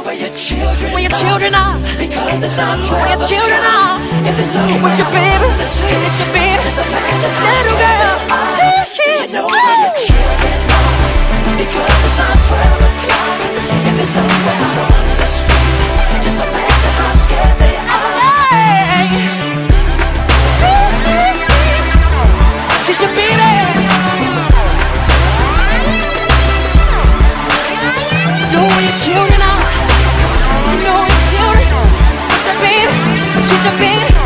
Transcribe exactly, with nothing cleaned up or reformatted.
where your children where your children are. Because it's not twelve where your children are. If it's a with your baby, it's your baby, it's a little girl. Do you know where your children are? Because it's not twelve o'clock. If it's somewhere out on the street, just imagine how scared they are. She's your baby. Know where your children are. You know where your children. It's your baby. She's your baby.